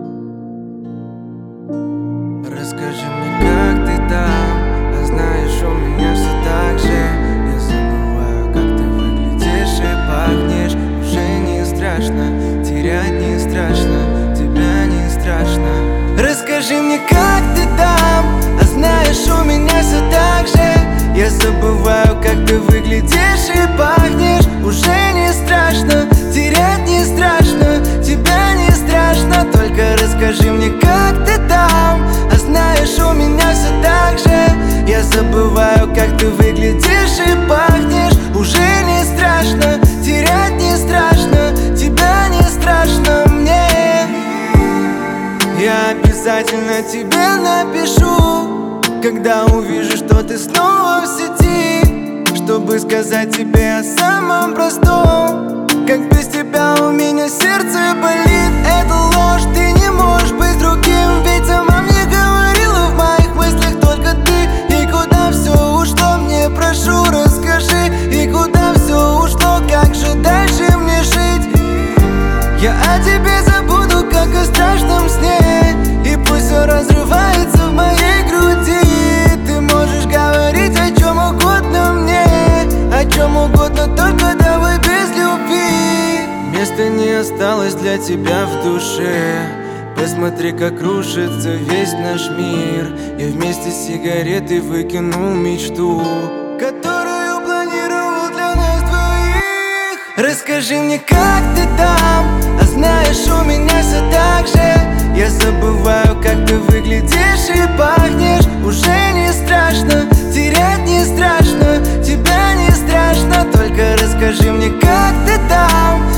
Расскажи мне, как ты там, а знаешь, у меня все так же. Я забываю, как ты выглядишь и пахнешь. Уже не страшно, терять не страшно, тебя не страшно. Расскажи мне, как ты там, а знаешь, у меня все так же. Я забываю, как ты выглядишь и пахнешь. Уже не страшно, терять не страшно, тебя не страшно. Только расскажи мне, как ты там, а знаешь, у меня все так же. Я забываю, как ты выглядишь и пахнешь. Уже не страшно, терять не страшно, тебя не страшно мне. Я обязательно тебе напишу, когда увижу, что ты снова в сети, чтобы сказать тебе о самом простом. Как без тебя у меня сердце болит. Это ложь, ты не можешь быть другим. Ведь сама мне говорила, в моих мыслях только ты. И куда все ушло, мне прошу, расскажи. И куда все ушло, как же дальше мне жить? Я о тебе забуду, как о страшном сне. И пусть все разрывается в моей груди. Ты можешь говорить о чем угодно мне, о чем угодно, только давай без любви. Места не осталось для тебя в душе. Посмотри, как рушится весь наш мир. Я вместе с сигаретой выкинул мечту, которую планировал для нас двоих. Расскажи мне, как ты там, а знаешь, у меня все так же. Я забываю, как ты выглядишь и пахнешь. Уже не страшно, терять не страшно, тебя не страшно. Только расскажи мне, как ты там,